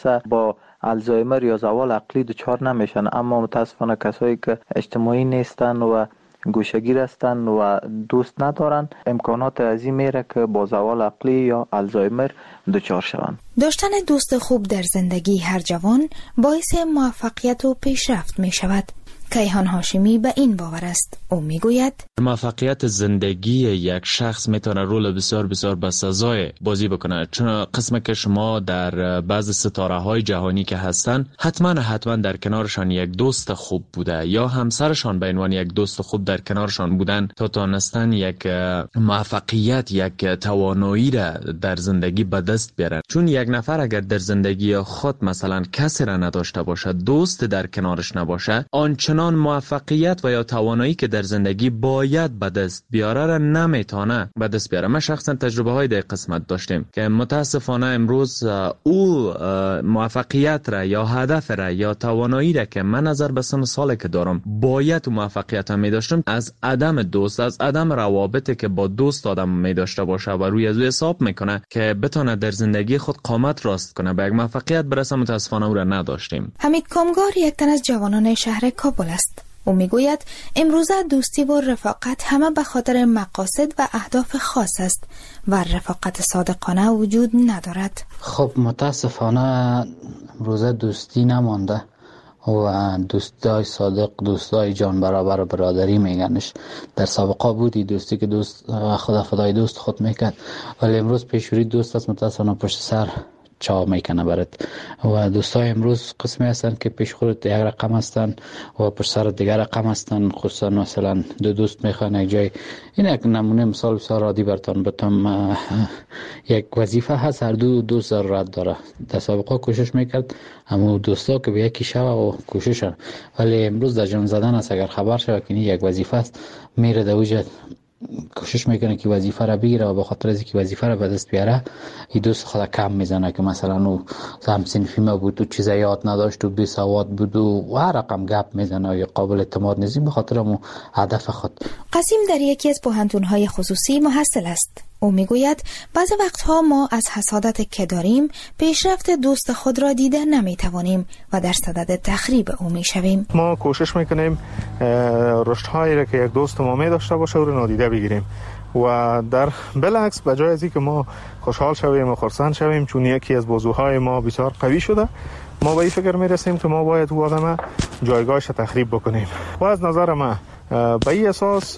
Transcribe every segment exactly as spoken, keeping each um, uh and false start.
با آلزایمر یا زوال عقلی دچار نمیشن، اما متاسفانه کسایی که اجتماعی نیستن و گوشه‌گیر هستن و دوست ندارن، امکانات عظیم میره که با زوال عقلی یا آلزایمر دچار شوند. داشتن دوست خوب در زندگی هر جوان باعث موفقیت و پیشرفت می شود. کیهان هاشمی به این باور است. او میگوید موفقیت زندگی یک شخص میتونه رول بسیار بسیار بسزای بازی بکنه، چون قسمت که شما در بعض ستاره های جهانی که هستن حتما حتما در کنارشان یک دوست خوب بوده یا همسرشان به عنوان یک دوست خوب در کنارشان بودن تا تونستن یک موفقیت، یک توانایی را در زندگی به دست بیارن. چون یک نفر اگر در زندگی خود مثلا کسی را نداشته باشه، دوست در کنارش نباشه، آنچنان موفقیت و یا توانایی که در زندگی باید به دست بیاره را نمیتونه به دست بیاره. ما شخصا تجربه های در قسمت داشتیم که متاسفانه امروز او موفقیت را یا هدف را یا توانایی را که من نظر به سن سالی که دارم باید موفقیت می داشتم، از عدم دوست، از عدم روابطی که با دوست آدم می داشته باشه و روی از او حساب میکنه که بتونه در زندگی خود قامت راست کنه به یک موفقیت برسه، متاسفانه او را نداشتیم. حمید کامگار یک تن از جوانان شهر کابل است. او میگوید امروزه دوستی و رفاقت همه به خاطر مقاصد و اهداف خاص است و رفاقت صادقانه وجود ندارد. خب متاسفانه امروزه دوستی نمانده و دوستای صادق، دوستای جان برابر برادری میگنش. در سابقه بودی دوستی که دوست خدا فدای دوست خود میکرد، ولی امروز پیشوری دوست است متاسفانه پشت سر چا میکنه برات. و دوستای امروز قسمی هستن که پیش خود یک رقم هستن و پشت سر دیگر رقم هستن. خصوصا مثلا دو دوست میخوان یک جای، این یک نمونه مثال بسیار عادی براتون بتم. یک وظیفه هست، هر دو دوست ضرورت داره. در سابقه کوشش میکرد اما دوستا که به یکی شوه و کوششن، ولی امروز در جان زدن است. اگر خبر شود که یک وظیفه است، میره در وجه کوشش میکنه که وظیفه را بگیره و به خاطر از اینکه وظیفه را به دست بیاره این دوست خود کم میزنه که مثلا او هم صنفی ما بود و چیزا یاد نداشت و بی سواد بود و هر رقم گپ میزنه یا قابل اعتماد نیست به خاطر مو هدف خود. قاسم در یکی از پوهنتون‌های خصوصی محصل است. او میگوید بعضی وقتها ما از حسادت که داریم پیشرفت دوست خود را دیده نمیتوانیم و در صدد تخریب او میشویم. ما کوشش میکنیم رشدهایی را که یک دوست ما می داشته باشه او را نادیده بگیریم و در بالعکس به جای از اینکه ما خوشحال شویم و خرسند شویم چون یکی از بازوهای ما بسیار قوی شده، ما به این فکر میرسیم که ما باید او آدم جایگاهش تخریب بکنیم. و از نظر من به این اساس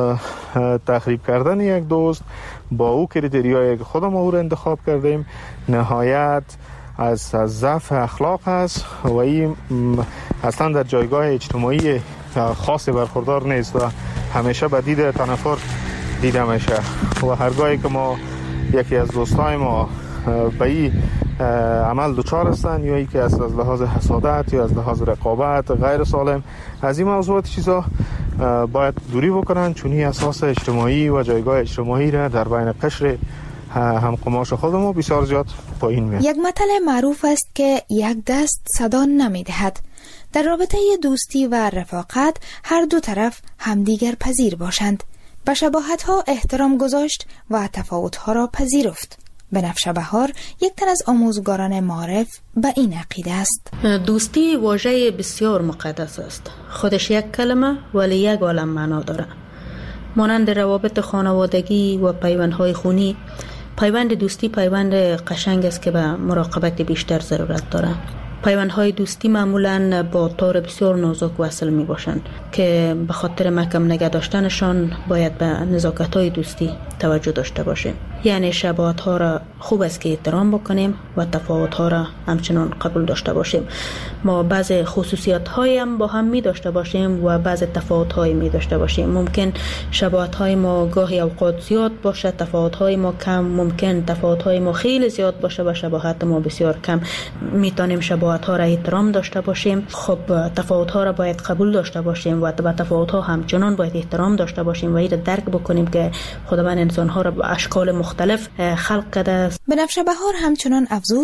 تخریب کردن یک دوست با او کریتریایی که خودم او را انتخاب کردیم نهایت از ضعف اخلاق است و این اصلا در جایگاه اجتماعی خاصی برخوردار نیست و همیشه به دید تنفر دیده میشه. و هرگاهی که ما یکی از دوستای ما به این عمل دچار هستن یا ای که از لحاظ حسادت یا از لحاظ رقابت غیر سالم، از این موضوعات چیزا باید دوری بکنن، چون این اساس اجتماعی و جایگاه اجتماعی را در بین قشر هم قماش خودمون بسیار زیاد پایین میاد. یک متل معروف است که یک دست صدا نمیدهد. در رابطه دوستی و رفاقت هر دو طرف همدیگر پذیر باشند، به شباهت‌ها احترام گذاشت و تفاوت‌ها را پذیرفت. بنفشه بهار یک تن از آموزگاران معارف به این عقیده است. دوستی واژه بسیار مقدس است. خودش یک کلمه ولی یک عالم معنا داره. مانند روابط خانوادگی و پیوندهای خونی، پیوند دوستی پیوند قشنگ است که به مراقبت بیشتر ضرورت داره. پیوندهای دوستی معمولاً با طور بسیار نازک وصل می باشند که به خاطر محکم نگه داشتنشان باید به نزاکت‌های دوستی توجه داشته باشیم. یعنی شباهت‌ها را خوب است که احترام بکنیم و تفاوت‌ها را همچنان قبول داشته باشیم. ما بعض خصوصیات‌هایی هم با هم می داشته باشیم و بعض تفاوت‌هایی می داشته باشیم. ممکن شباهت‌های ما گاهی اوقات زیاد باشه، تفاوت‌های ما کم. ممکن تفاوت‌های ما خیلی زیاد باشه و شباهت ما بسیار کم. میتونیم شباهت‌ها را احترام داشته باشیم. خب تفاوت‌ها را باید قبول داشته باشیم و به تفاوت‌ها همچنان باید احترام داشته باشیم و این را درک بکنیم که خداوند انسان‌ها را به اشکال مختلف خلق کرده است. بنفشه بهار همچنان افزود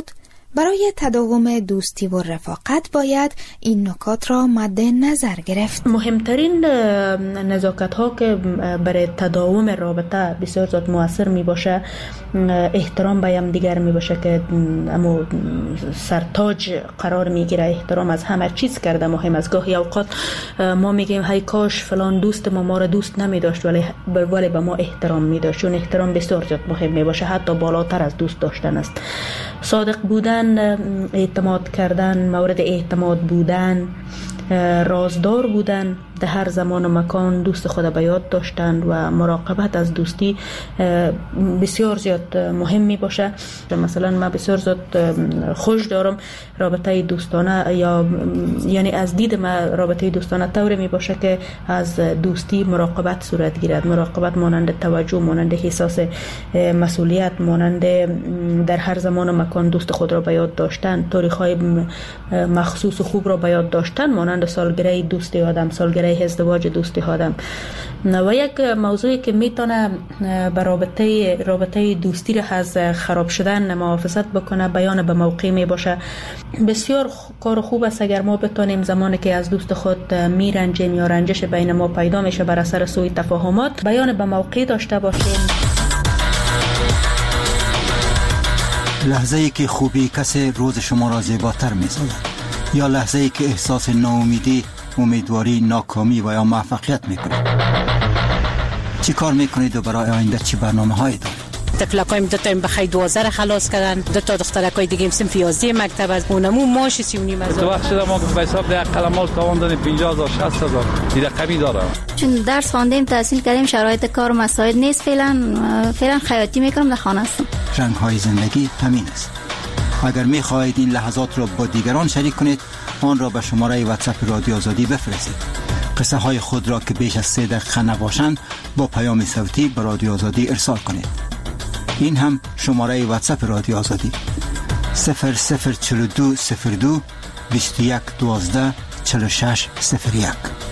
برای تداوم دوستی و رفاقت باید این نکات را مد نظر گرفت. مهمترین نزاکت ها که برای تداوم رابطه بسیار زیاد مؤثر می باشه احترام به هم دیگر می باشه که اما سرتاج قرار می گیره. احترام از همه چیز کرده مهم است. گاهی اوقات ما میگیم های کاش فلان دوست ما ما را دوست نمی داشت ولی ولی به ما احترام می داشت، چون احترام بسیار زیاد مهم می باشه، حتی بالاتر از دوست داشتن است. صادق بودن، اعتماد کردن، مورد اعتماد بودن، رازدار بودن، در هر زمان و مکان دوست خود به یاد داشتن و مراقبت از دوستی بسیار زیاد مهم می باشه. مثلا من بسیار زیاد خوش دارم رابطه دوستانه، یا یعنی از دید من رابطه دوستانه طوری می باشه که از دوستی مراقبت صورت گیرد. مراقبت مانند توجه، مانند احساس مسئولیت، مانند در هر زمان و مکان دوست خود را به یاد داشتن، تاریخ‌های مخصوص و خوب را به یاد داشتن، مانند سالگره دوستی آدم، سالگره ازدواج دوستی آدم. و یک موضوعی که میتونه به رابطه رابطه دوستی را از خراب شدن محافظت بکنه بیان به موقع می باشه. بسیار کار خوب است اگر ما بتونیم زمانی که از دوست خود میرنجیم یا رنجش بین ما پیدا میشه بر اثر سوء تفاهمات بیان به موقع داشته باشیم. لحظه ای که خوبی کسی روز شما را زیباتر می‌سازد، یا لحظه ای که احساس ناامیدی، امیدواری، ناکامی و یا موفقیت میکنید. چی کار میکنید و برای آینده چی برنامه هایی دارید؟ طفلکایم دو تا بخی دوازده را خلاص کردن، دو تا دخترکای دیگه هم صنف یازده مکتب از اونمو ماش سی و نیم هزار. تو وقت شده ما به حساب ده قلمال تاوان دادیم پنجاه هزار شصت هزار دیده قوی داره. چون درس خواندیم تحصیل کردیم شرایط کار مساعد نیست، فعلا فعلا خیاطی میکنم در خانه هستم. رنگ های زندگی همین است. اگر میخواهید این لحظات را با دیگران شریک کنید آن را به شماره واتساپ رادیو آزادی بفرستید. قصه های خود را که بیش از سه دقیقه نباشند با پیام صوتی به رادیو آزادی ارسال کنید. این هم شماره واتساپ رادیو آزادی صفر صفر چهل و دو صفر دو بیست و یک دوازده چهل و شش صفر یک.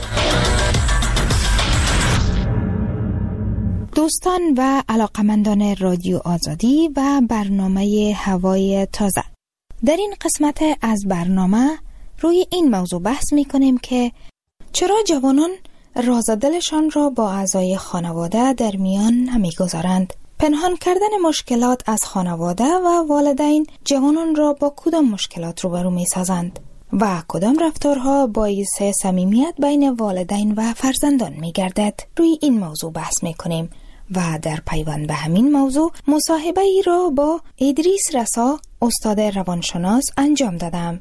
دوستان و علاقمندان رادیو آزادی و برنامه هوای تازه، در این قسمت از برنامه روی این موضوع بحث می کنیم که چرا جوانان راز دلشان را با اعضای خانواده در میان نمی گذارند. پنهان کردن مشکلات از خانواده و والدین جوانان را با کدام مشکلات روبرو می سازند و کدام رفتارها باعث صمیمیت بین والدین و فرزندان می گردد. روی این موضوع بحث می کنیم و در پیوند به همین موضوع مصاحبه ای را با ادریس رسا استاد روانشناس انجام دادم.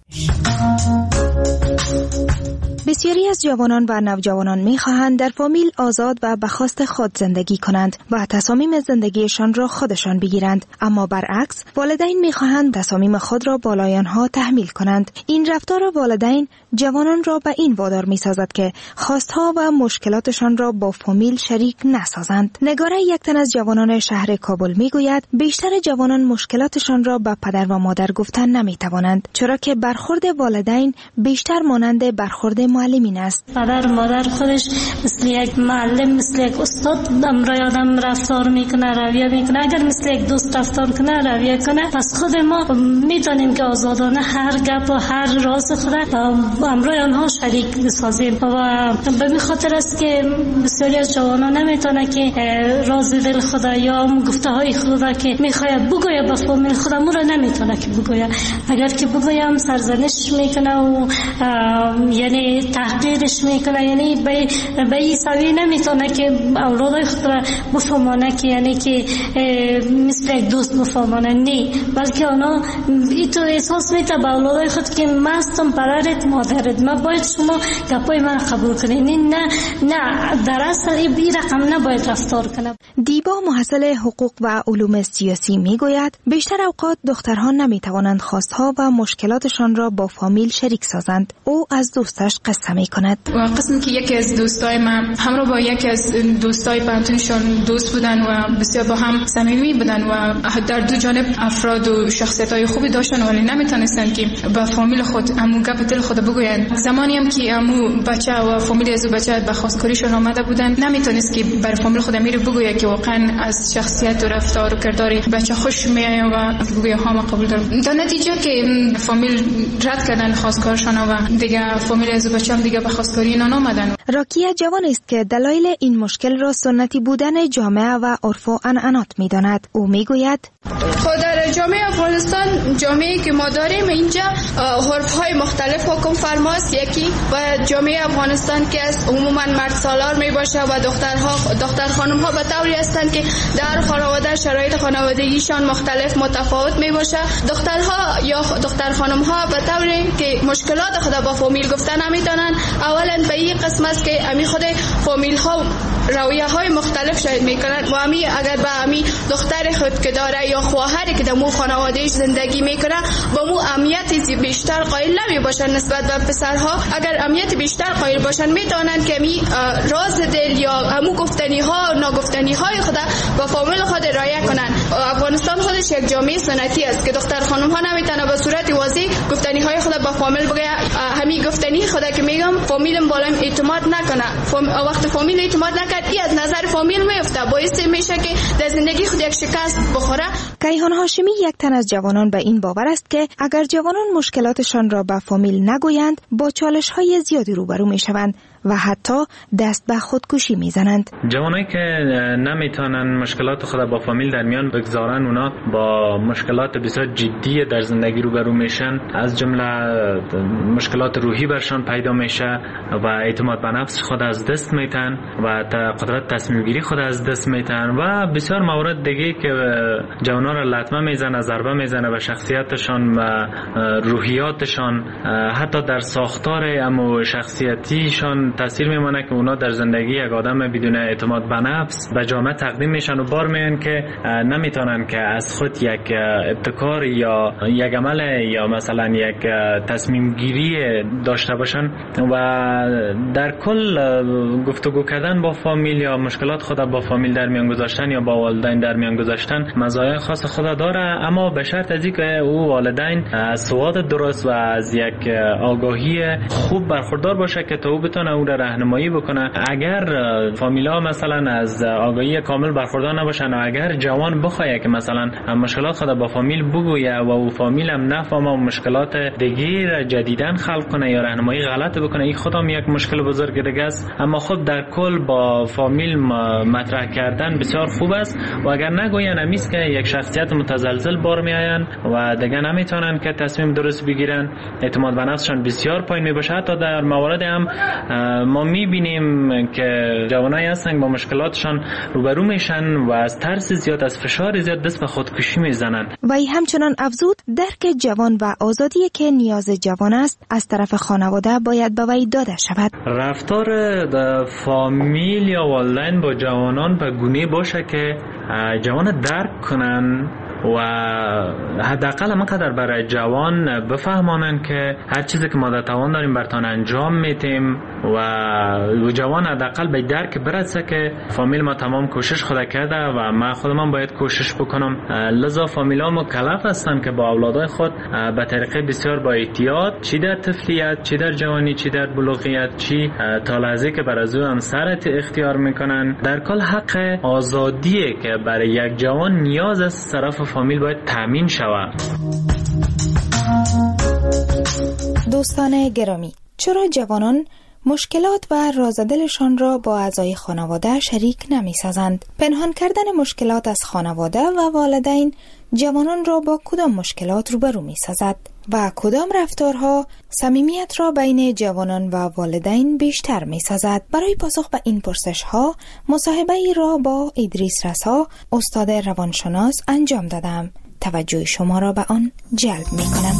بسیاری از جوانان و نوجوانان می‌خواهند در فامیل آزاد و به خواست خود زندگی کنند و تصامیم زندگیشان را خودشان بگیرند، اما برعکس والدین می‌خواهند تصامیم خود را بالای آنها تحمیل کنند. این رفتار والدین جوانان را به این وادار می‌سازد که خواستها و مشکلاتشان را با فامیل شریک نسازند. نگاره یک تن از جوانان شهر کابل می‌گوید بیشتر جوانان مشکلاتشان را به پدر و مادر گفتن نمی‌توانند، چرا که برخورد والدین بیشتر مانند برخورد معلمین است. پدر و مادر خودش مثل یک معلم، مثل یک استاد امرای آدم رفتار میکنه، رویه میکنه. اگر مثل یک دوست رفتار کنه، رویه کنه، پس خود ما میتونیم که آزادانه هر گپ و هر راز خود امرای آنها شریک بسازیم. و به این خاطر است که بسیاری از جوانان نمیتونه که راز دل خود یا گفته های خود که میخواد بگویه به فامیل خود مو را نمیتونه که بگویه. اگر که بگویم سرزنش میکنه و یعنی تحقیرش میکنه، یعنی به به این سوی نمیتونه که اولادای خود را بفهمانه که یعنی که مثل یک دوست بفهمانه، نه، بلکه اونا ای تو احساس میته به اولادای خود که من هستم پدرت مادرت، من باید شما گپای من قبول کنید. نه نه در اصل این رقم نباید رفتار کنه. دیبا محصل حقوق و علوم سیاسی میگوید بیشتر اوقات دخترها نمیتوانند خواستها و مشکلاتشان را با فامیل شریک سازند. او از دوستش قصه می کند. قسم که یکی از دوستای من همراه با یکی از دوستای پانتونشون دوست بودن و بسیار با هم صمیمی بودن و در دو جانب افراد و شخصیت‌های خوبی داشتن ولی نمیتونستن که به فامیل خود امو گپ دل خود بگوین. زمانی هم که امو بچه و فامیل از بچه به خواستگاریشون آمده بودن نمیتونست که بر فامیل خود امیر بگویه که واقعا از شخصیت و رفتار و کردار بچه خوش میآید و بگویه ها ما قبول دارم. در نتیجه که فامیل رد کردن خواستگارشون و دیگه فامیل از بچه هم دیگه به خواستگاری اینا نآمدن. راکیه جوان است که دلایل این مشکل را سنتی بودن جامعه و عرف و عنعنات می‌داند. او میگوید خود در جامعه افغانستان جامعه‌ای که ما داریم اینجا عرف‌های مختلف حکم فرماست. یکی و جامعه افغانستان که از عموما مرد سالار می باشه و دخترها دختر خانم‌ها به طوری هستند که در خانواده شرایط خانوادگیشان مختلف متفاوت می باشه. دخترها یا دختر خانم‌ها به طوری که مشکلات خود با فامیل گفتن نمی‌تونن. اولا به این قسم است که امی خود فامیل‌ها رویه‌های مختلف شاید می‌کنن و امی اگر به امی دختر خود که داره یا خواهری که در مو خانواده‌اش زندگی میکنه با مو امنیت بیشتر قائل نمی باشن نسبت به پسرها. اگر امنیت بیشتر قائل باشن میتونن که می راز دل یا همو گفتنی ها و ناگفتنی های خود با فامیل خود رعایت کنن. افغانستان خودش یک جامعه سنتی است که دختر خانم ها نمیتونه به صورت واضح گفتنی های خود با فامیل بگه. همین گفتنی خود که میگم فامیلم بالا اعتماد نکنه. فام... وقت فامیل اعتماد نکرد این از نظر فامیل میفته باعث میشه که در زندگی خود یک شکست بخوره. کیهان هاشمی یک تن از جوانان به این باور است که اگر جوانان مشکلاتشان را به فامیل نگویند با چالش‌های زیادی روبرو می‌شوند و حتی دست به خودکشی میزنند. جوانایی که نمیتونن مشکلات خود با فامیل در میان بگذارن اونا با مشکلات بسیار جدی در زندگی روبرو میشن. از جمله مشکلات روحی برشان پیدا میشه و اعتماد به نفس خود از دست میتن و قدرت تصمیم گیری خود از دست میتن و بسیار موارد دیگه که جوانا را لطمه میزنه، ضربه میزنه به شخصیتشان و روحیاتشان، حتی در ساختار اما شخصیتیشان تاثیر میمونه که اونا در زندگی یک آدم بدون اعتماد به نفس به جامعه تقدیم میشن و بار میان که نمیتونن که از خود یک ابتکار یا یک عمل یا مثلا یک تصمیم گیری داشته باشن و در کل گفتگو کردن با فامیل یا مشکلات خود با فامیل در میان گذاشتن یا با والدین در میان گذاشتن مزایای خاص خود داره، اما به شرط از اینکه او والدین از سواد درست و از یک آگاهی خوب برخوردار باشه که تا او بتونه او را راهنمایی بکنه. اگر فامیلا مثلا از آگاهی کامل برخوردار نباشن و اگر جوان بخواد که مثلا مشکلات خود با فامیل بگویه و او فامیل هم نفهمه و مشکلات دیگه جدیدن خلق کنه یا راهنمایی غلط بکنه، این خودم یک مشکل بزرگ دیگه است. اما خود در کل با فامیل مطرح کردن بسیار خوب است و اگر نگوین همیست که یک شخصیت متزلزل بار میآین و دیگه نمیتونن که تصمیم درست بگیرن، اعتماد به نفسشان بسیار پایین میباشه. حتی در موارد هم ما میبینیم که جوانایی هستن با مشکلاتشان روبرو میشن و از ترس زیاد، از فشار زیاد دست به خودکشی میزنن. و ای همچنان افزود درک جوان و آزادی که نیاز جوان است از طرف خانواده باید به وی داده شود. رفتار فامیل یا والدین با جوانان به گونه باشه که جوان درک کنن و حداقل مقدر برای جوان بفهمانن که هر چیزی که ما در توان داریم برتان انجام میتیم و جوان حداقل به درک برسه که فامیل ما تمام کوشش خود کرده و ما خودم باید کوشش بکنم. لذا فامیلا مکلف هستن که با اولادای خود به طریقه بسیار با احتیاط، چی در طفلیت، چی در جوانی، چی در بلوغیت، چی تا لحظه که بر از او همسرت اختیار میکنن، در کل حق آزادیه که برای یک جوان نیاز است طرف فامیل باید تامین شود. دوستان گرامی، چرا جوانان مشکلات و رازدلشان را با اعضای خانواده شریک نمی سازند؟ پنهان کردن مشکلات از خانواده و والدین جوانان را با کدام مشکلات روبرو می سازد و کدام رفتارها صمیمیت را بین جوانان و والدین بیشتر می سازد؟ برای پاسخ به این پرسش ها مصاحبه ای را با ادریس رسا، استاد روانشناس انجام دادم. توجه شما را به آن جلب می کنم.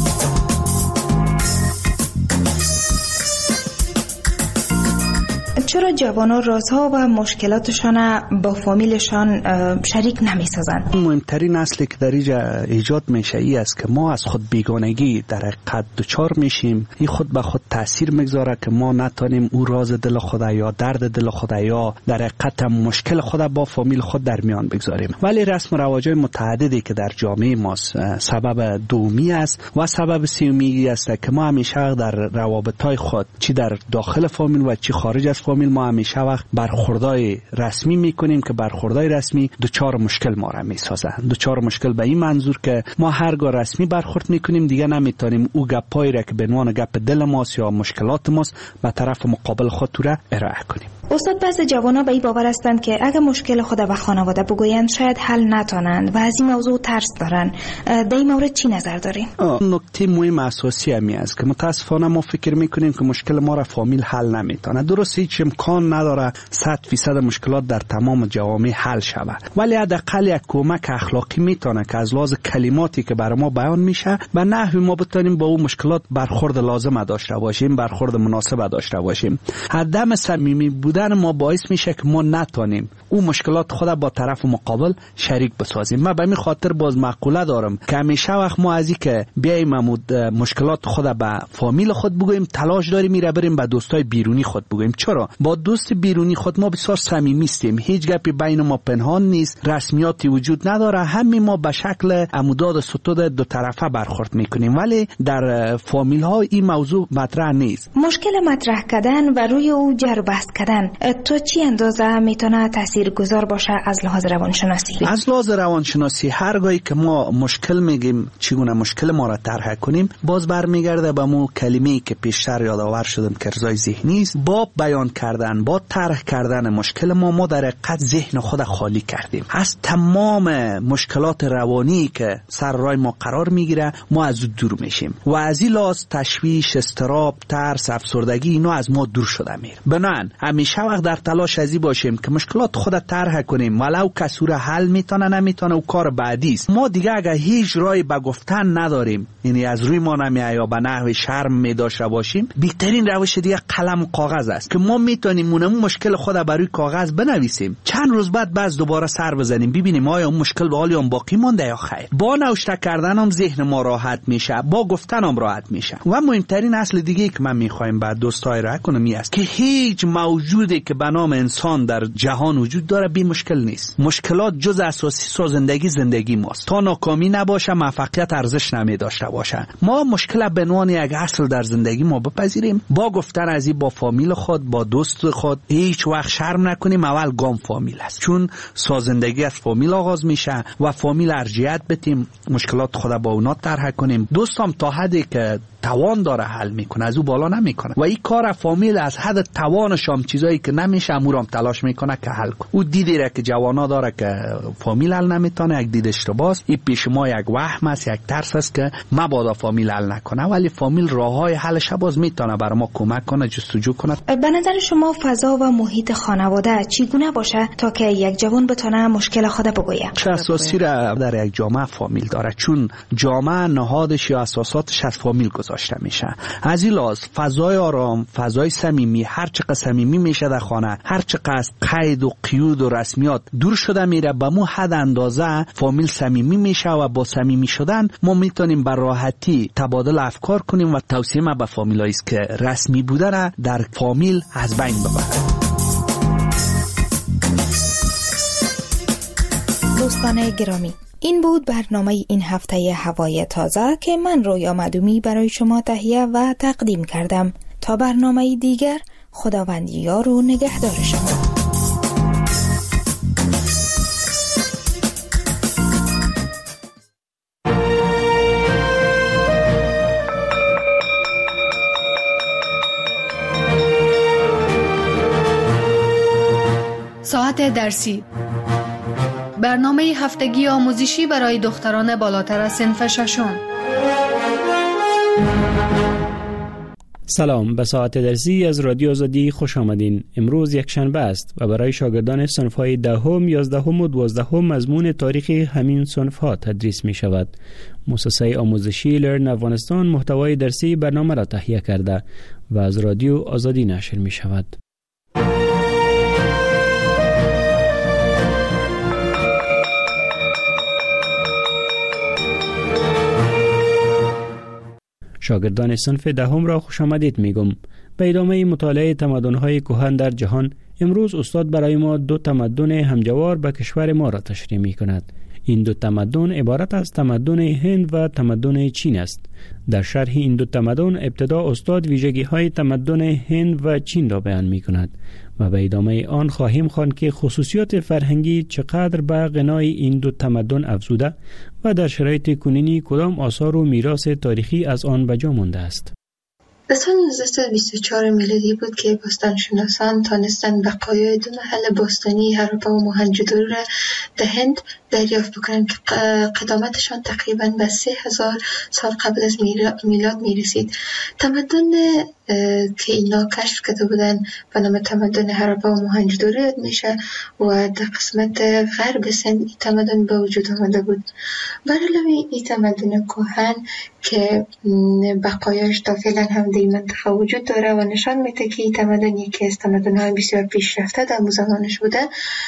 چرا جوانان رازها و مشکلاتشان با فامیلشان شریک نمی‌سازند؟ مهمترین اصلی که در اینجا ایجاد میشه ای است که ما از خود بیگانگی در حقیقت دچار میشیم. این خود به خود تاثیر میگذاره که ما نتونیم او راز دل خود یا درد دل خود یا در حقیقت مشکل خود با فامیل خود در میان بگذاریم. ولی رسم و رواج‌های متعددی که در جامعه ما سبب دومی است و سبب سومی است که ما همیشه در روابط‌های خود چی در داخل فامیل و چی خارج از فامیل ما همیشه وقت برخوردای رسمی میکنیم که برخوردای رسمی دچار مشکل ما را میسازه. دچار مشکل به این منظور که ما هرگاه رسمی برخورد میکنیم دیگه نمیتونیم او گپایی را که به عنوان گپ دل ماست یا مشکلات ماست به طرف مقابل خود را ارائه کنیم. استاد، بعضی جوانا به این باور هستند که اگر مشکل خود به خانواده بگویند شاید حل نتونند و از این موضوع ترس دارن. در این مورد چی نظر دارین؟ نکته مهم اساسی همی است که متاسفانه ما فکر میکنیم که مشکل ما را فامیل حل نمیتونه. درست هیچ امکان نداره صد فیصد مشکلات در تمام جوامع حل شود، ولی حداقل یک کمک اخلاقی میتونه که از لحاظ کلماتی که برای ما بیان میشه به نحوی ما بتونیم با اون مشکلات برخورد لازم داشته باشیم، برخورد مناسب داشته باشیم. عدم صمیمی بودن ما باعث میشه که ما نتونیم اون مشکلات خود با طرف مقابل شریک بسازیم. من به این خاطر باز مقوله دارم که همیشه وقت ما از این که بیایم مشکلات خود به فامیل خود بگوییم تلاش داریم میره بریم به دوستای بیرونی خود بگوییم. چرا؟ با دوست بیرونی خود ما بسیار صمیمی هستیم، هیچ گپی بین ما پنهان نیست، رسمیاتی وجود نداره، همین ما به شکل عموداد ستود دو طرفه برخورد میکنیم. ولی در فامیل ها این موضوع مطرح نیست. مشکل مطرح کردن و روی او جر بحث کردن تو چی اندازه میتونه تاثیرگذار باشه از لحاظ روانشناسی؟ از لحاظ روانشناسی هرگاهی که ما مشکل میگیم چگونه مشکل ما را طرح کنیم باز برمیگرده به مو کلمه‌ای که پیشتر یادآور شدم که ارضای ذهنی است. با بیان کردن با طرح کردن مشکل ما ما در حقیقت ذهن خود خالی کردیم از تمام مشکلات روانی که سر راه ما قرار میگیره. ما از او دور میشیم و از این لحاظ تشویش، اضطراب، ترس، افسردگی اینا از ما دور شده میره. بنابراین همیشه وقت در تلاش ازی باشیم که مشکلات خود طرح کنیم، ولو کسور حل میتونه نمیتونه و کار بعدی است. ما دیگه اگه هیچ راهی به گفتن نداریم، یعنی از روی ما نمیاد یا به نحو شرم میداشته باشیم، بهترین روش دیگه قلم و کاغذ است که ما میتونیم اون مشکل خود بر روی کاغذ بنویسیم، چند روز بعد باز دوباره سر بزنیم ببینیم آیا اون مشکل به حال هم باقی مونده یا خیر. با نوشته کردن هم ذهن ما راحت میشه، با گفتن هم راحت میشه. و مهمترین اصل دیگه که من میخوایم بعد دوستای را کنم این است که هیچ موجودی که به نام انسان در جهان وجود داره بی مشکل نیست. مشکلات جز اساسی سازندگی زندگی ماست. تا ناکامی نباشه موفقیت ارزش نمی داشته باشه. ما مشکل به عنوان یک اصل در زندگی ما بپذیریم، با گفتن از این با فامیل خود، با دوست خود هیچ وقت شرم نکنیم. اول گام فامیل است، چون سازندگی از فامیل آغاز میشه و فامیل ارجحیت بدیم، مشکلات خود با اونا طرح کنیم. دوستام تا حدی که توان داره حل میکنه، از او بالا نمیکنه و این کار فامیل از حد توانش هم چیزایی که نمیشه امورام تلاش میکنه که حل کنه. او دیدی را که جوانا داره که فامیل حل نمیتونه، یک دید اشتباهه. این پیش ما یک وهم است، یک ترس است که مبادا فامیل حل نکنه، ولی فامیل راههای حلش باز میتونه برای ما کمک کنه، جستجو کنه. به نظر شما فضا و محیط خانواده چگونه باشه تا که یک جوان بتونه مشکل خود بگویه؟ چه اساسی را در یک جامعه فامیل داره، چون جامعه نهادش یا اساساتش از فامیل گذاشته میشه. از این لحاظ فضای آرام، فضای صمیمی، هر چقدر صمیمی میشه در خانه، هر چقدر قید و قیود و رسمیات دور شده میره، به مو حد اندازه فامیل صمیمی میشه و با صمیمی شدن ما میتونیم به راحتی تبادل افکار کنیم و توصیه ما به فامیلایی است که رسمی بودن در فامیل از بین ببرن. دوستان گرامی، این بود برنامه این هفته هوای تازه که من رویا مدومی برای شما تهیه و تقدیم کردم. تا برنامه دیگر، خداوند یار و نگهدار شما. ساعت درسی، برنامه هفتگی آموزشی برای دختران بالاتر از صنف ششم. سلام، به ساعت درسی از رادیو آزادی خوش آمدین. امروز یک شنبه است و برای شاگردان صنف‌های دهم، یازدهم و دوازدهم مضمون تاریخ همین صنف‌ها تدریس می شود. مؤسسه آموزشی لرن افغانستان محتوای درسی برنامه را تهیه کرده و از رادیو آزادی نشر می شود. شاگردان صنف دهم را خوش آمدید میگم. به ادامه مطالعه تمدن‌های کهن در جهان، امروز استاد برای ما دو تمدن همجوار به کشور ما را تشریح می‌کند. این دو تمدن عبارت از تمدن هند و تمدن چین است. در شرح این دو تمدن ابتدا استاد ویژگی‌های تمدن هند و چین را بیان می‌کند و به ادامه آن خواهیم خواند که خصوصیات فرهنگی چقدر به غنای این دو تمدن افزوده و در شرایط کنونی کدام آثار و میراث تاریخی از آن به جا مانده است. در سال نوزده صد و بیست و چهار میلادی بود که باستانشناسان تانستند بقایای دو محل باستانی هراپا و موهنجودارو را در هند دریافت بکنند که قدامتشان تقریباً به سه هزار سال قبل از میلاد میرسید. تمدن که اینا کشف کرده بودن به نام تمدن هراپا و موهنجودارو یاد میشه و در قسمت غرب سند این تمدن به وجود آمده بود. بر علاوه این تمدن کهن که بقایاش تا فعلا هم در این منطقه وجود داره و نشان میده که این تمدن یکی از تمدن‌های بسیار پیشرفته در اون زمانش بوده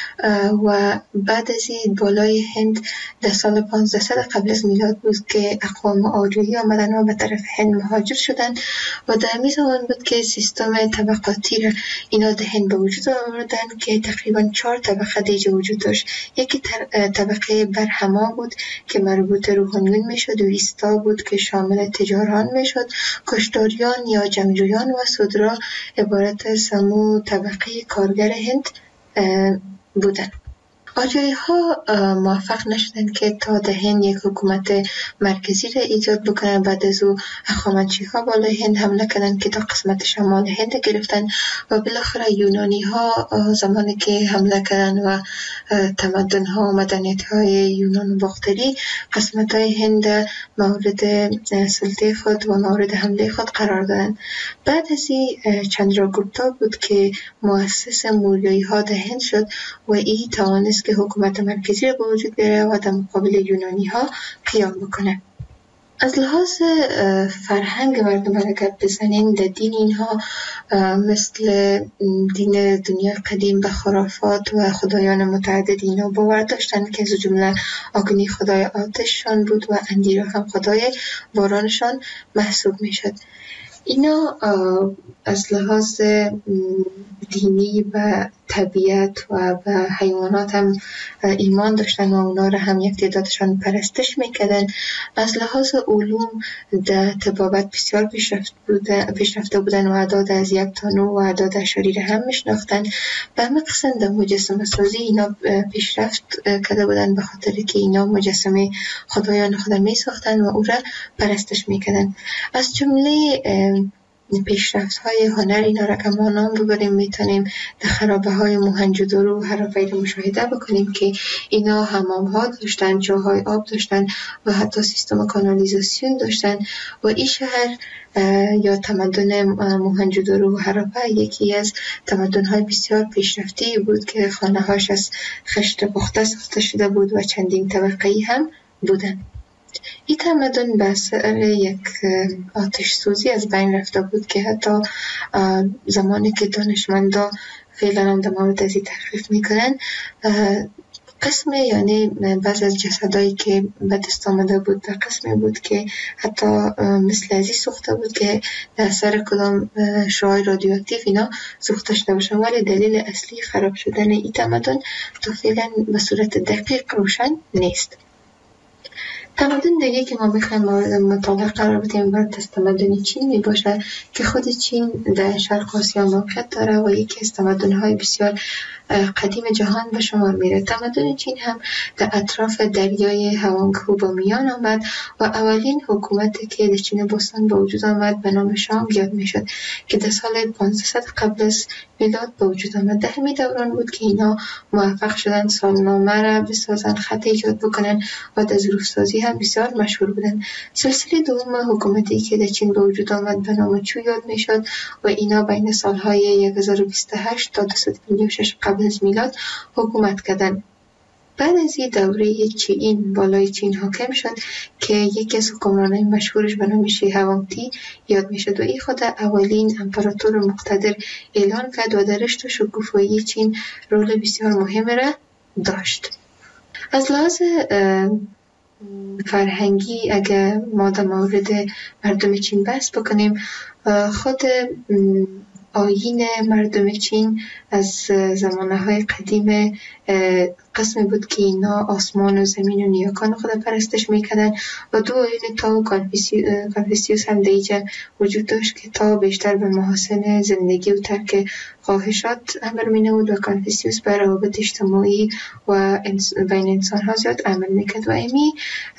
و بعد از این بالای هند در سال پانزده قبل از میلاد بود که اقوام آریایی آمدن و به طرف هند مهاجر شدن و در همین زمان بود که سیستم طبقاتی را اینا در هند به وجود آوردن که تقریبا چهار طبقه دیگه وجود داشت. یکی طبقه برهما بود که مربوط روحانیون میشد و ویستا بود که شامل تجاران میشد. کشتاریان یا جنگجویان و سودرا عبارت از سمو طبقه کارگر هند بودند. آریایی ها موفق نشدند که تا در هند یک حکومت مرکزی را ایجاد بکنند. بعد از او هخامنشی ها بالای هند حمله کردند که تا قسمت شمال هند گرفتن و بالاخره یونانی ها زمانی که حمله کردند و تمدن ها و مدنیت های یونان و باختری قسمت های هند مورد سلطه خود و مورد حمله خود قرار دادند. بعد از این چندراگوپتا بود که مؤسس موریایی ها در هند شد و این توانست که حکومت مرکزی را به وجود بیاره و در مقابل یونانی ها قیام بکنه. از لحاظ فرهنگ مردم اگر بزنین در دین اینها مثل دین دنیا قدیم به خرافات و خدایان متعدد اینا باور داشتن که از جمله آگنی خدای آتششان بود و اندیرا هم خدای بارانشان محسوب می شد. اینا از لحاظ دینی و طبیعت و به حیوانات هم ایمان داشتن و اونا را هم یک تعدادشان پرستش میکردن. از لحاظ علوم در طبابت بسیار پیشرفت بوده پیشرفته بودن و اعداد از یک تا نه و اعداد اشاری هم میشناختن. به همه قسم در مجسمه سازی اینا پیشرفت کرده بودن به خاطر که اینا مجسمه خدایان خود میساختن و او را پرستش میکردن. از جمله پیشرفت های هنر اینا را که ما نام ببریم میتونیم در خرابه های موهنجودارو و هراپا را مشاهده بکنیم که اینا حمام ها داشتن، جاهای آب داشتن و حتی سیستم کانالیزاسیون داشتن و این شهر یا تمدن موهنجودارو و هراپا یکی از تمدن های بسیار پیشرفته بود که خانه هاش از خشت پخته ساخته شده بود و چندین طبقه‌ای هم بودن. این تمدن به اثر یک آتش سوزی از بین رفته بود که حتی زمانی که دانشمندا فعلا هم در مورد از این تحقیق میکنن قسم یعنی بعض از جسدایی که به دست آمده بود در قسمی بود که حتی مثل ازی سوخته بود که در اثر کدام شعاع رادیواکتیو اینا سوخته شده باشه، ولی دلیل اصلی خراب شدن این تمدن تا فعلا به صورت دقیق روشن نیست. تمدن دیگه که ما میخوایم مورد مطالعه قرار بدیم باید از تمدن چین می باشه که خود چین در شرق آسیا موقعیت داره و یکی از تمدن‌های بسیار قدیم جهان به شمار میره. تمدن چین هم در اطراف دریای هوانگهو با میان آمد و اولین حکومتی که در چین باستان به وجود آمد به نام شانگ یاد میشد که در سال پانصد قبل از میلاد به وجود آمد. در همین دوران بود که اینا موفق شدن سالنامه را بسازن، خط ایجاد بکنن و در ظروف‌سازی هم بسیار مشهور بودن. سلسله دوم حکومتی که در چین به وجود آمد به نام چو یاد میشد و اینا بین سالهای هزار و بیست و هشت تا دویست و پنجاه و شش قبل از میلاد حکومت کردند. بعد از این دوره چین بالای چین حاکم شد که یکی از حکمرانای مشهورش به نام شی هوانگتی یاد میشد و این خود اولین امپراتور مقتدر اعلان کرد و در رشد و شکوفایی چین رول بسیار مهم را داشت. از لحاظ فرهنگی اگر ما در مورد مردم چین بحث بکنیم، خود آیین مردم چین از زمانهای قدیم قسم بود که اینا آسمان و زمین و نیاکان خود پرستش میکردن و دو آیین تا و کانفوسیوس هم دیجا وجود داشت که تا بیشتر به محاسن زندگی و ترک خواهشات عمل مینود و کانفوسیوس بر روابط اجتماعی و بین انسان ها زیاد عمل میکرد و امی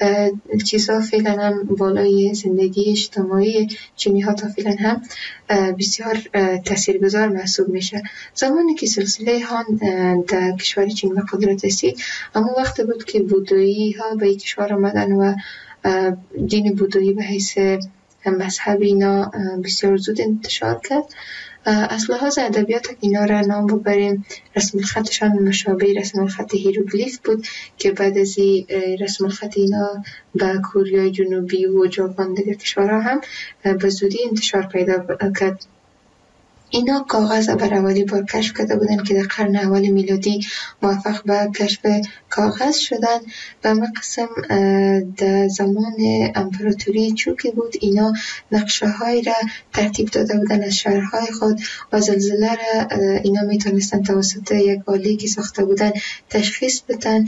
چیزها فعلا هم بالای زندگی اجتماعی چینی ها تا فعلا هم بسیار تاثیرگذار محسوب میشه. زمانی که سلسله هان در کشور چین به قدرت رسید، اما وقت بود که بودایی ها به کشور آمدن و دین بودایی به حیث مذهب اینا بسیار زود انتشار کرد. از لحاظ ادبیات اینا را نام ببریم، رسم الخطشان مشابه رسم الخط هیروگلیف بود که بعد از رسم الخط اینا به کره جنوبی و ژاپن دیگر کشورها هم به زودی انتشار پیدا کرد. اینا کاغذ بر اولی بار کشف کرده بودن که در قرن اول میلادی موفق به کشف کاغذ شدن. و ما قسم در زمان امپراتوری چوکی بود، اینا نقشه های را ترتیب داده بودن از شهرهای خود و زلزله را اینا میتونستن توسط یک آله که ساخته بودن تشخیص بدن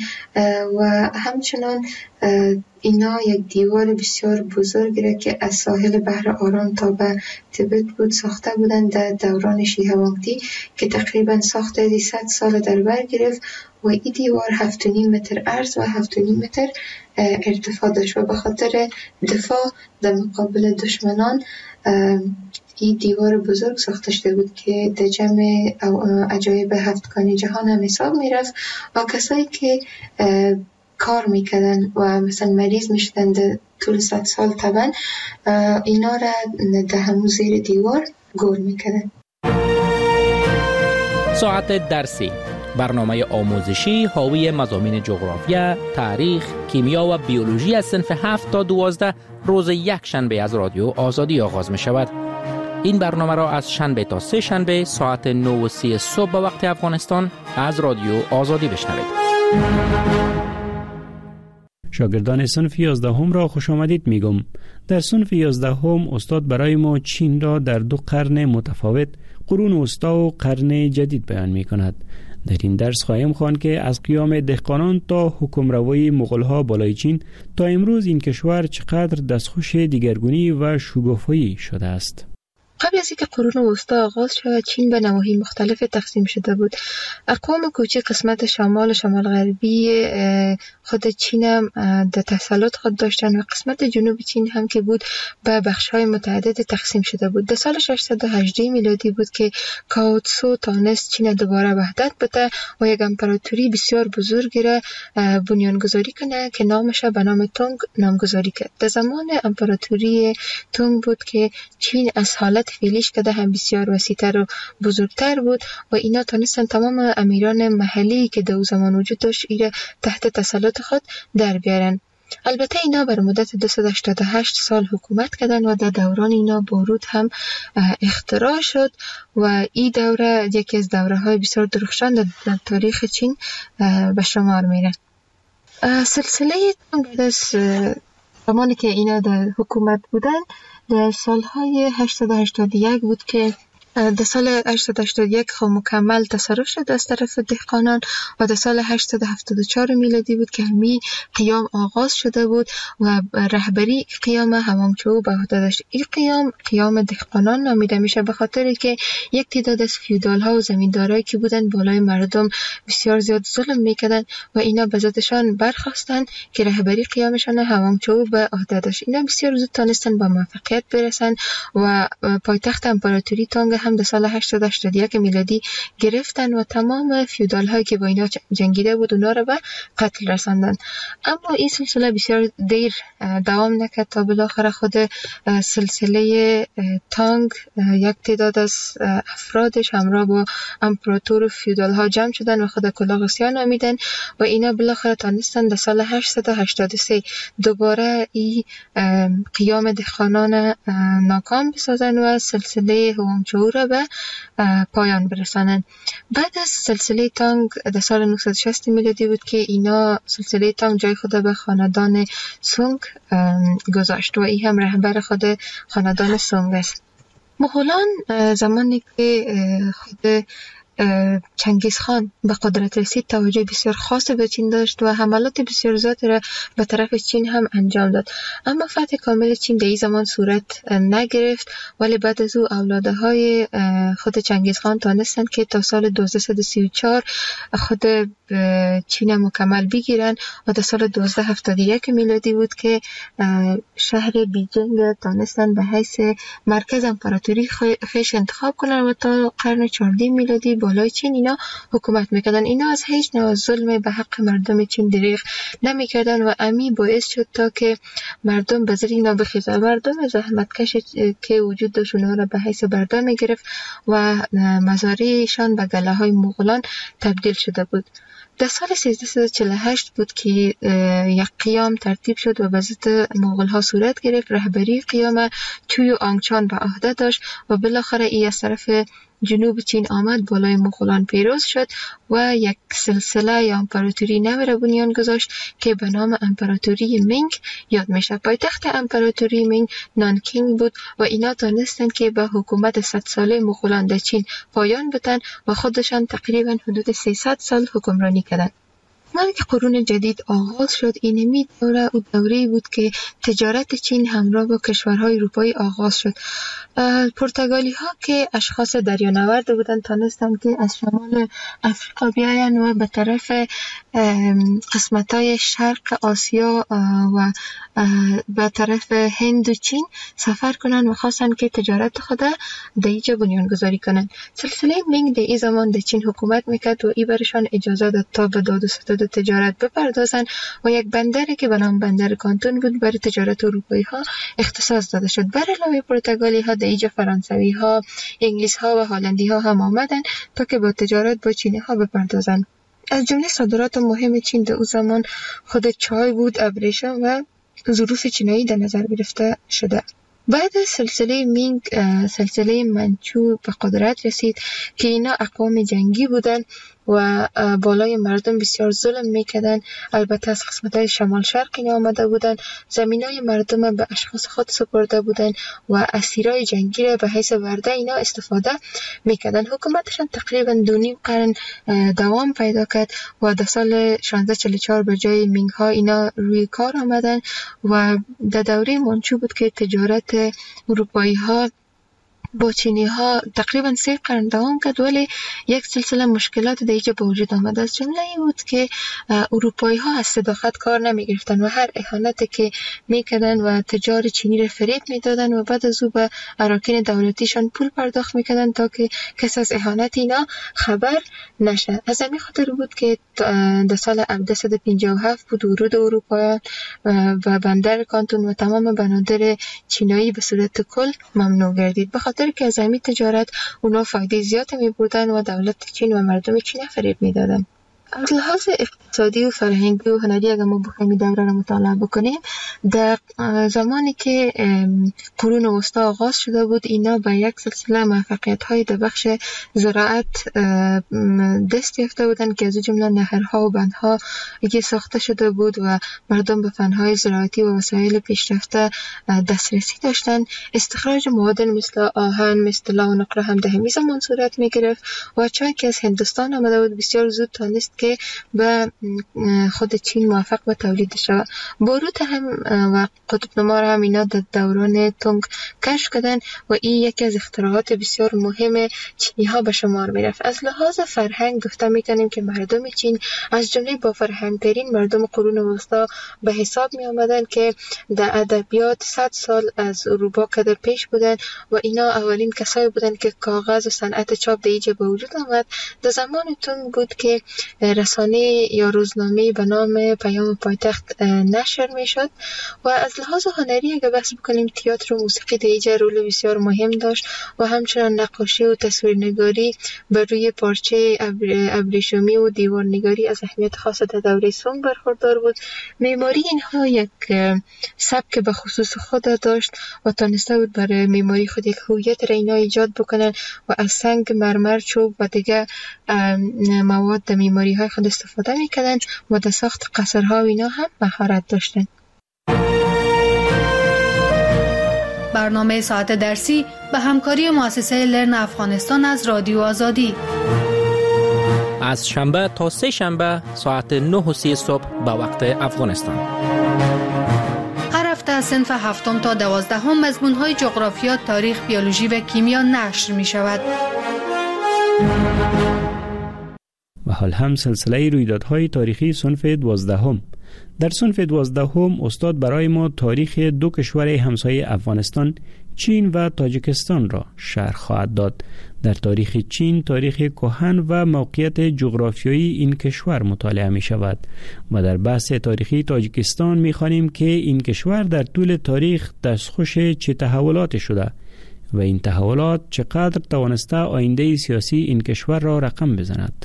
و همچنان اینا یک دیوار بسیار بزرگ را که از ساحل بحر آرام تا به تبت بود ساخته بودند در دوران شیه وانگتی که تقریبا ساخته صد سال در بر گرفت و این دیوار هفت و نیم متر عرض و هفت و نیم متر ارتفاع داشت و به خاطر دفاع در مقابل دشمنان این دیوار بزرگ ساخته شده بود که در جمع عجایب هفتگانی جهان هم حساب می رفت و کسایی که کار میکردن و مثلا مریض میشدن در طول صد سال طبعا اینا را در همون زیر دیوار گور میکردن. ساعت درسی، برنامه آموزشی حاوی مضامین جغرافیا، تاریخ، کیمیا و بیولوژی از صنف هفت تا دوازده روز یک شنبه از رادیو آزادی آغاز می شود. این برنامه را از شنبه تا سه شنبه ساعت نه و سی صبح به وقت افغانستان از رادیو آزادی بشنوید. شاگردان صنف یازدهم را خوش آمدید میگم. در صنف یازدهم استاد برای ما چین را در دو قرن متفاوت، قرون وسطی و قرن جدید بیان می کند. در این درس خواهیم خواند که از قیام دهقانان تا حکمروی مغول‌ها بالای چین تا امروز این کشور چقدر دستخوش دیگرگونی و شگافایی شده است. قبل از اینکه قرون وسطی آغاز شود، چین به نواحی مختلف تقسیم شده بود. اقوام کوچک قسمت شمال و شمال غربی خود چین هم در تسلط خود داشتن و قسمت جنوب چین هم که بود به بخش‌های متعدد تقسیم شده بود. در سال ششصد و هجده میلادی بود که کاو تسو تانست چین دوباره وحدت بده و یک امپراتوری بسیار بزرگی را بنیانگذاری کنه که نامش به نام تونگ نامگذاری کرد. در زمان امپراتوری تونگ بود که چین از حالت فعلیش که هم بسیار وسیع‌تر و بزرگتر بود و اینا تونستن تمام امیران محلی که در زمان وجود داشت ایره تحت تسلط خود در بیارن. البته اینا بر مدت دویست و هشتاد و هشت سال حکومت کردن و در دوران اینا بارود هم اختراع شد و این دوره یکی از دوره های بسیار درخشان در تاریخ چین به شمار میره. سلسله زمانی که اینا در حکومت بودن در سالهای هشتصد و هشتاد و یک بود که در سال هشتصد و هشتاد و یک خب مکمل تصرف شد از طرف دهقانان و در سال هشتصد و هفتاد و چهار میلادی بود که همی قیام آغاز شده بود و رهبری قیام هوانگچو به عهده داشت. این قیام قیام دهقانان نامیده میشه به خاطر که یک تعداد از فیودال ها و زمیندارایی که بودن بالای مردم بسیار زیاد ظلم میکردن و اینا به ذاتشان برخواستن که رهبری قیامشان هوانگچو به عهده داشت. اینا بسیار زود تونستن با موفقیت برسن و پایتخت امپراتوری تونگ هم در سال هشتصد و هشتاد و یک میلادی گرفتن و تمام فیودال هایی که با اینا جنگیده بود اونا رو به قتل رساندن. اما این سلسله بسیار دیر دوام نکرد تا بالاخره خود سلسله تانگ یک تعداد از افرادش همراه با امپراتور و فیودال ها جمع شدن و خود کلاغسیا نامیدن و اینا بالاخره تانستن در سال هشتصد و هشتاد و سه دوباره این قیام دهقانان ناکام بسازن و سلسله هوانگچو را به پایان برسانند. بعد از سلسله تانگ در سال نهصد و شصت میلادی بود که اینا سلسله تانگ جای خود به خاندان سونگ گذاشت و این هم رهبر خود خاندان سونگ است. مغولان زمانی که خود چنگیز خان به قدرت رسید توجه بسیار خاص به چین داشت و حملات بسیار زیادی را به طرف چین هم انجام داد، اما فتح کامل چین در این زمان صورت نگرفت، ولی بعد از او اولاده های خود چنگیز خان تانستند که تا سال دوازده و سی و چهار خود چین مکمل بگیرن و در سال دوازده و هفتاد و یک میلادی بود که شهر بیجینگ تانستند به حیث مرکز امپراتوری خیش انتخاب کنند و تا قرن چهاردهم میلادی بالای چین اینا حکومت میکردن. اینا از هیچ نوع ظلم به حق مردم چین دریغ نمیکردن و امی باعث شد تا که مردم به زیر اینا بخیزن. مردم زحمتکش که وجود داشت اونا را به حیث بردار میگرفت و مزارعشان به گله های مغولان تبدیل شده بود. در سال سیزده و چهل و هشت بود که یک قیام ترتیب شد و به ضد مغول ها صورت گرفت. رهبری قیام توی آنگچان به عهده داشت و بالاخره ای از طرف جنوب چین آمد، بالای مغولان پیروز شد و یک سلسله یا امپراتوری نو را بنیان گذاشت که به نام امپراتوری مینگ یاد میشه. پایتخت امپراتوری مینگ نانکینگ بود و اینا تانستند که به حکومت صد ساله مغولان در چین پایان بدن و خودشان تقریبا حدود سیصد سال حکمرانی کردند. زمانی که قرون جدید آغاز شد، اینمی دوره او دوره بود که تجارت چین همراه با کشورهای اروپایی آغاز شد. پرتغالی ها که اشخاص دریانورد بودند تانستند که از شمال افریقا بیاین و به طرف قسمت های شرق آسیا و به طرف هند و چین سفر کنند و خواستند که تجارت خود در اینجا بنیان گذاری کنند. سلسله مینگ در این زمان در چین حکومت میکرد و ای برشان اجازه داد تا به داد و ستد تجارت بپردازند و یک بندری که به نام بندر کانتون بود برای تجارت اروپایی ها اختصاص داده شد. بر علاوه پرتغالی ها در اینجا فرانسوی ها، انگلیس ها و هلندی ها هم آمدند تا که با تجارت با چینی ها بپردازند. از جمله صادرات مهم چین در او زمان خود چای بود، ابریشم و ظروف چینایی در نظر گرفته شده. بعد از سلسله مینگ سلسله منچو به قدرت رسید که اینا اقوام جنگی بودند و بالای مردم بسیار ظلم میکردن. البته از قسمت‌های شمال شرق اینا آمده بودن، زمینای مردم به اشخاص خود سپرده بودن و اسیرای جنگی را به حیث ورده اینا استفاده میکردن. حکومتشان تقریبا دو نیم قرن دوام پیدا کرد و در سال شانزده چهل و چهار به جای مینگ ها اینا روی کار آمدن و در دوره منچو بود که تجارت اروپایی ها با چینی ها تقریبا سه قرن دوام کرد، ولی یک سلسله مشکلات در اینجا به وجود آمد. از جمله این بود که اروپایی ها از صداقت کار نمی گرفتن و هر اهانتی که میکردن و تجار چینی را فریب میدادن و بعد از او به اراکین دولتیشان پول پرداخت میکردن تا که کس از اهانت اینا خبر نشه. از همین خاطر بود که در سال هزار و صد و پنجاه و هفت بود ورود اروپاییان و بندر کانتون و تمام بنادر چینایی به صورت کل ممنوع گردید، بخاطر که از همین تجارت اونا فایده زیاد می بردن و دولت چین و مردم چین فریب می دادن. از لحاظ اقتصادی و فرهنگی و هنری اگر ما بخوایم دوره را مطالعه بکنیم، در زمانی که قرون وسطا آغاز شده بود اینا با یک سلسله موفقیت های در بخش زراعت دست یافته بودند که از جمله نهرها و بندها که ساخته شده بود و مردم به فنهای زراعتی و وسایل پیشرفته دسترسی داشتند. استخراج معادن مثل آهن، مثل لا و نقره هم در همین زمان صورت می گرفت و چون که از هندوستان آمده بود بسیار زود تانست که به خود چین موفق به تولید شود. باروت هم و قطب نما هم اینا در دوران تونگ کشف کردن و این یکی از اختراعات بسیار مهم چینی ها به شمار می رفت. از لحاظ فرهنگ گفته می کنیم که مردم چین از جمله با فرهنگترین مردم قرون وسطا به حساب می آمدن که در ادبیات صد سال از اروپا کده پیش بودن و اینا اولین کسایی بودن که کاغذ و صنعت چاپ در اینجا به وجود آمد. در زمان تونگ بود که رسانه یا روزنامه به نام پیام پایتخت نشر می شد و از لحاظ هنری اگر بحث بکنیم تئاتر و موسیقی در اینجا رول بسیار مهم داشت و همچنان نقاشی و تصویرنگاری بر روی پارچه ابریشمی و دیوارنگاری از اهمیت خاص در دوره سونگ برخوردار بود. معماری اینها یک سبک به خصوص خود داشت و تانسته بود برای معماری خود یک هویت را اینا ایجاد بکنن و از سنگ، مرمر، چوب و دیگه مواد در معماری های خود استفاده میکردن و در ساخت قصرها و اینا هم مهارت داشتن. برنامه ساعت درسی به همکاری مؤسسه لرن افغانستان از رادیو آزادی از شنبه تا سه شنبه ساعت نه و سی صبح به وقت افغانستان. هر هفته از صنف هفتم تا دوازدهم مضمون‌های جغرافیا، تاریخ، بیولوژی و کیمیا نشر می شود. و حال هم سلسله رویدادهای تاریخی صنف دوازدهم. در صنف دوازدهم استاد برای ما تاریخ دو کشور همسایه افغانستان، چین و تاجیکستان را شرح خواهد داد. در تاریخ چین تاریخ کهن و موقعیت جغرافیایی این کشور مطالعه می شود و در بحث تاریخی تاجیکستان می خوانیم که این کشور در طول تاریخ دستخوش چه تحولاتی شده و این تحولات چقدر توانسته آینده سیاسی این کشور را رقم بزند.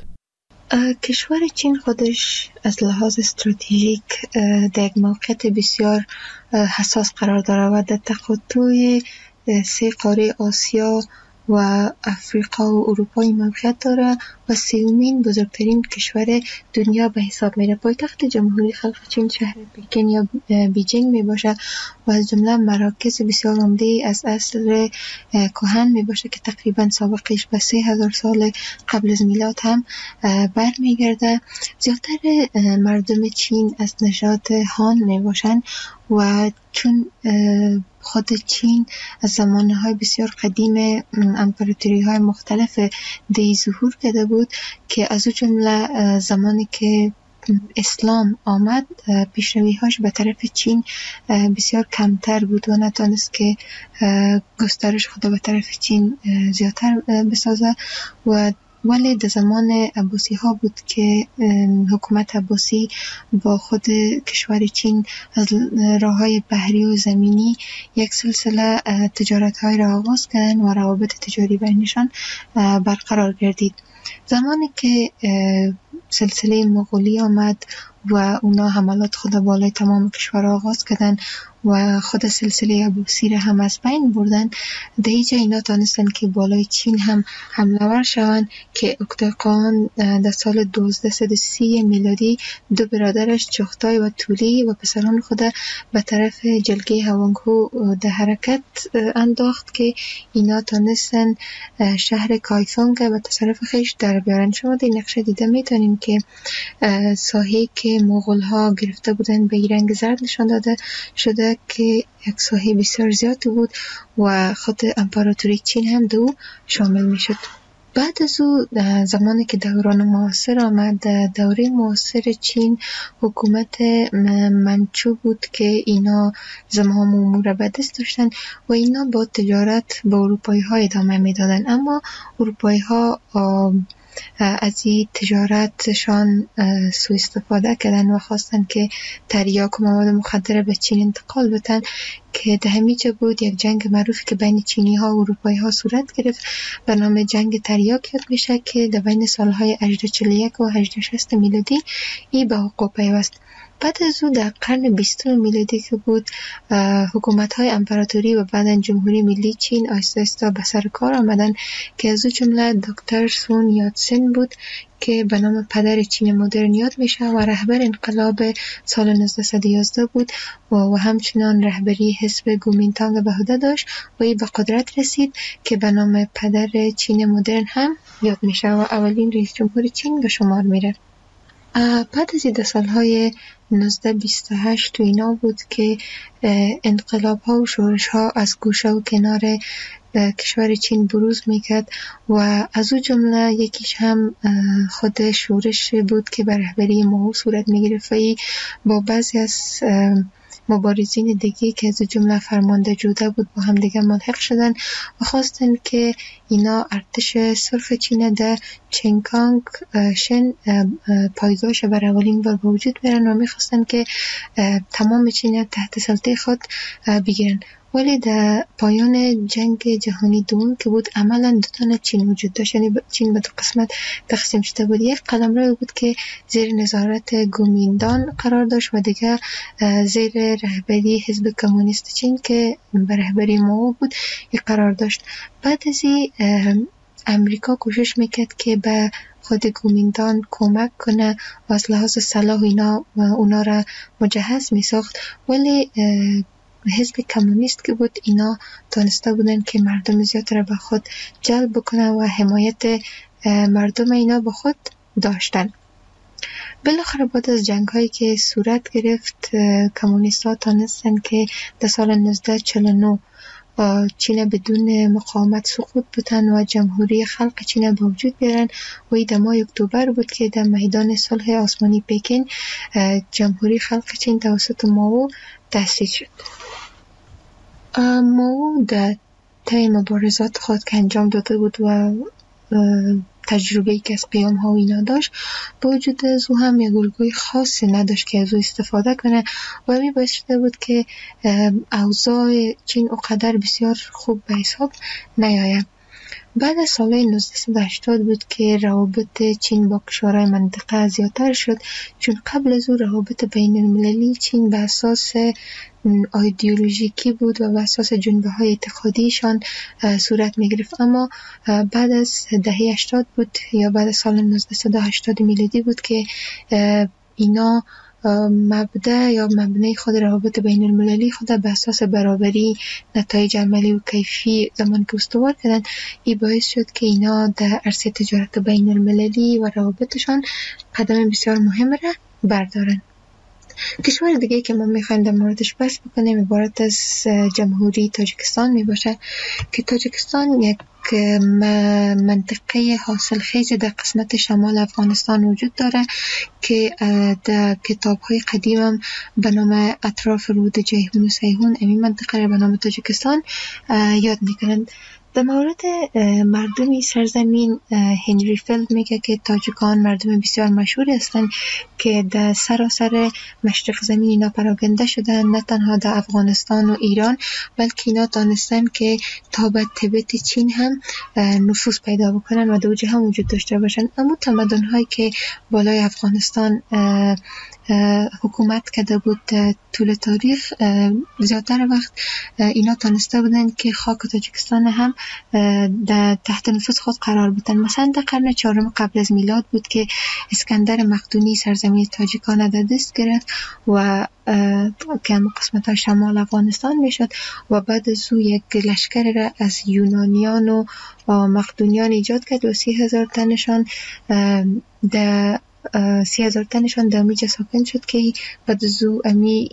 کشور چین خودش از لحاظ استراتژیک در یک موقعیت بسیار حساس قرار دارد و در تقاطع سه قاره آسیا و افریقا و اروپا موقعیت داره و سومین بزرگترین کشور دنیا به حساب میره. پایتخت جمهوری خلق چین شهر پکن یا بیجینگ می باشه و از جمله مراکز بسیار عمده از عصر کهن می باشه که تقریبا سابقش به سه هزار سال قبل از میلاد هم بر می گرده. زیادتر مردم چین از نژاد هان می باشن و چون خود چین از زمانهای بسیار قدیم امپراتوری های مختلف دی ظهور کرده بود که از او جمله زمانی که اسلام آمد پیشروی هاش به طرف چین بسیار کمتر بود و نتونست که گسترش خود به طرف چین زیادتر بسازه و ولی در زمان عباسی ها بود که حکومت عباسی با خود کشور چین از راه های بحری و زمینی یک سلسله تجارت های را آغاز کردن و روابط تجاری بینشان برقرار گردید. زمانی که سلسله مغولی آمد و اونا حملات خود بالای تمام کشور آغاز کردن و خود سلسله عباسی را هم از بین بردن، در اینجا اینا تانستن که بالای چین هم حمله ور شوند که اکتاقان در سال دوازده سی میلادی دو برادرش چغتای و تولی و پسران خود به طرف جلگه هوانگهو در حرکت انداخت که اینا تانستن شهر کایفونگ به تصرف خیش در بیارن. شما در نقشه دیده میتونیم که ساحه که مغول ها گرفته بودن به رنگ زرد نشان داده شده که یک ساحه بسیار زیاد بود و خود امپراتوری چین هم دو شامل می شد. بعد از او زمانی که دوران معاصر آمد، دوره معاصر چین حکومت منچو بود که اینا زمام امور به دست داشتن و اینا با تجارت با اروپایی ها ادامه می دادن، اما اروپایی ها از این تجارتشان سوء استفاده کردن و خواستن که تریاک و مواد مخدر به چین انتقال بدن که در همیجا بود یک جنگ معروفی که بین چینی ها و اروپایی ها صورت گرفت به نام جنگ تریاک یاد میشه که در بین سالهای هجده و چهل و یک و هجده و شصت میلادی ای به حقوق پیوست. بعد از او در قرن بیستم میلادی که بود حکومت های امپراتوری و بعداً جمهوری ملی چین آهسته آهسته به سر کار آمدن که از او جمله دکتر سون یاتسن بود که به نام پدر چین مدرن یاد میشه و رهبر انقلاب سال نوزده و یازده بود و, و همچنان رهبری حزب کومینتانگ به عهده داشت و ای به قدرت رسید که به نام پدر چین مدرن هم یاد میشه و اولین رئیس جمهور چین به شمار میره. بعد از این سالهای نوزده بیست و هشت تو اینا بود که انقلاب ها و شورش ها از گوشه و کنار کشور چین بروز میکرد و از او جمله یکیش هم خود شورش بود که بر رهبری ماو صورت میگرفت و با بعضی از مبارزین دیگه که از جمله فرمانده جوده بود با هم دیگه ملحق شدن و خواستن که اینا ارتش صرف چین در چنگانگ شن پایگاهش بر اولین بار به وجود بیارن و میخواستن که تمام چین تحت سلطه خود بگیرن. ولی در پایان جنگ جهانی دوم که بود عملا دو تا چین وجود داشت، یعنی چین به دو قسمت تقسیم شده بود. یک قلمرو بود که زیر نظارت کومینتان قرار داشت و دیگه زیر رهبری حزب کمونیست چین که به رهبری مائو بود یک قرار داشت. بعد از این امریکا کوشش میکرد که به خود کومینتان کمک کنه و از لحاظ سلاح اینا اونا را مجهز میساخت، ولی حزب کمونیست که بود اینا دانسته بودن که مردم زیاد را به خود جلب بکنه و حمایت مردم اینا به خود داشتن. بالاخره بعد از جنگ هایی که صورت گرفت کمونیست ها تانستن که در سال نوزده صد و چهل و نه چین بدون مقاومت سقوط بودن و جمهوری خلق چین به وجود بیارن و این در ماه اکتبر بود که در میدان صلح آسمانی پکن جمهوری خلق چین توسط مائو تأسیس شد. مائو در طی مبارزات خود که انجام داده بود و تجربه‌ای که از قیام ها و اینا داشت، با وجود از او هم یک الگوی خاصی نداشت که از او استفاده کنه و همین باعث شده بود که اوضاع چین اونقدر بسیار خوب به حساب نیاید. بعد از سال نوزده صد و هشتاد بود که روابط چین با کشورهای منطقه زیادتر شد، چون قبل از او روابط بین المللی چین به اساس ایدئولوژیکی بود و به اساس جنبه های اعتقادیشان صورت می گرفت. اما بعد از دهه هشتاد بود یا بعد از سال نوزده صد و هشتاد میلادی بود که اینا مبدأ یا مبنای خود روابط بین المللی خود به اساس برابری نتایج عملی و کیفی زمان که استوار کردن، این باعث شد که اینا در عرصه تجارت بین المللی و روابطشان قدم بسیار مهم را بردارن. کشور دیگه که ما میخوایم در موردش بحث بکنیم عبارت از جمهوری تاجیکستان می باشه که تاجیکستان یک منطقه حاصل خیز در قسمت شمال افغانستان وجود داره که در کتاب های قدیم هم به نام اطراف رود جیهون و سیهون این منطقه را به نام تاجیکستان یاد میکنند. در مورد مردمی سرزمین هنری فیلد میگه که تاجیکان مردم بسیار مشهوری هستند که در سراسر مشرق زمین اینا پراکنده شدن، نه تنها در افغانستان و ایران بلکه اینا دانستن که تا به تبت چین هم نفوذ پیدا بکنن و دوجه هم وجود داشته باشن. اما تمدن هایی که بالای افغانستان حکومت کرده بود طول تاریخ زیادتر وقت اینا تانسته بودن که خاک تاجیکستان هم در تحت نفوذ خود قرار بدن. مثلا در قرن چهارم قبل از میلاد بود که اسکندر مقدونی سرزمین تاجیکان در دست گرفت و که قسمت های شمال افغانستان میشد و بعد از او یک لشکر را از یونانیان و مقدونیان ایجاد کرد و سی هزار تنشان در سی هزار تنشان در امیجا ساکن شد که بعد از او امی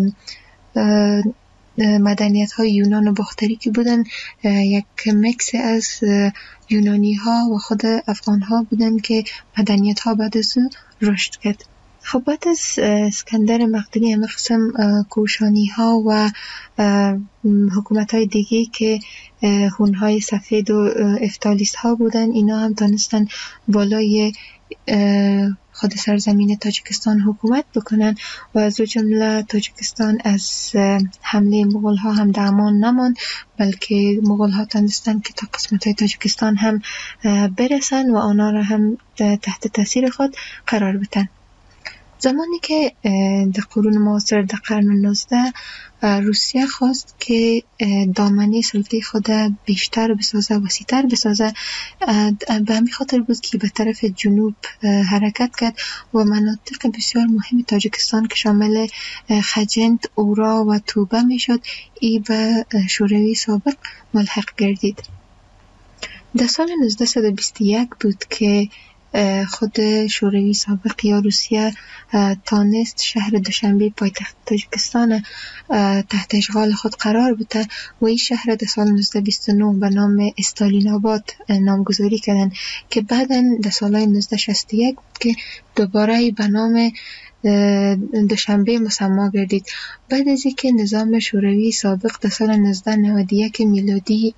مدنیت های یونان و باختری که بودن یک مکس از یونانی ها و خود افغان ها بودن که مدنیت ها بعد از او رشد کرد. خب بعد از اسکندر مقدونی همه قسم کوشانی ها و حکومت های دیگه که هون های سفید و افتالیست ها بودن اینا هم دانستن بالای خود سرزمین تاجیکستان حکومت بکنن و از جمله تاجیکستان از حمله مغول ها هم در امان نماند، بلکه مغول ها تانستن که تا قسمت های تاجیکستان هم برسن و آنها را هم تحت تاثیر خود قرار بدن. زمانی که در قرون معاصر در قرن نوزده روسیه خواست که دامنه سلطه خود بیشتر بسازه وسیع‌تر بسازه، به همین خاطر بود که به طرف جنوب حرکت کرد و مناطق بسیار مهم تاجیکستان که شامل خجند، اورا و توبه می شد ای به شوروی سابق ملحق گردید. در سال نوزده صد و بیست و یک بود که خود شوروی سابق یا روسیه تانست شهر دوشنبه پایتخت تاجیکستان تحت اشغال خود قرار بوده و این شهر در سال نوزده بیست و نه به نام استالین آباد نامگذاری کردن که بعداً در سال نوزده شصت و یک بود که دوباره به نام دوشنبه مسما گردید. بعد از اینکه نظام شوروی سابق در سال نوزده نود و یک میلادی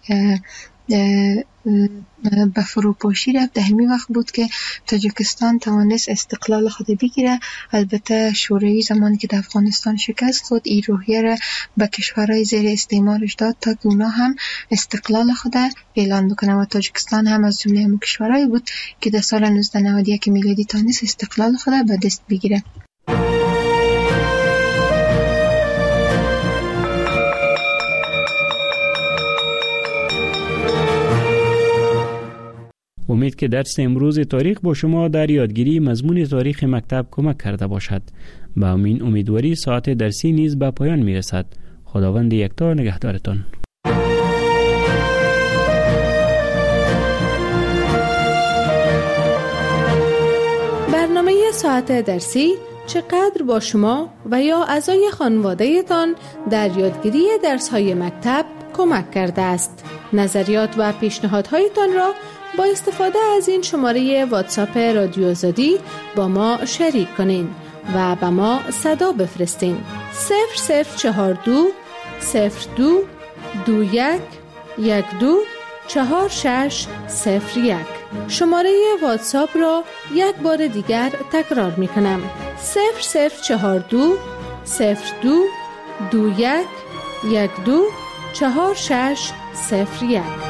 به فروپاشی رفت، در همین وقت بود که تاجیکستان توانست استقلال خود بگیره. البته شوروی زمانی که در افغانستان شکست خود این روحیه را به کشورهای زیر استعمارش داد تا که اونا هم استقلال خود اعلان بکنه و تاجیکستان هم از جمله همون کشورهایی بود که در سال نوزده نود و یک میلادی توانست استقلال خود به دست بگیره. امید که درس امروز تاریخ با شما در یادگیری مضمون تاریخ مکتب کمک کرده باشد. با امین امیدواری ساعت درسی نیز به پایان می رسد. خداوند یکتا نگهدارتان. برنامه ساعت درسی چقدر با شما و یا اعضای خانواده تان در یادگیری درس‌های مکتب کمک کرده است؟ نظریات و پیشنهادهایتان را با استفاده از این شماره واتساپ رادیو آزادی با ما شریک کنین و به ما صدا بفرستین. صفر صفر چهار دو صفر دو دو یک یک دو چهار شش صفر یک. شماره واتساپ را یک بار دیگر تکرار می کنم. صفر صفر چهار دو صفر دو دو یک یک دو چهار شش صفر یک.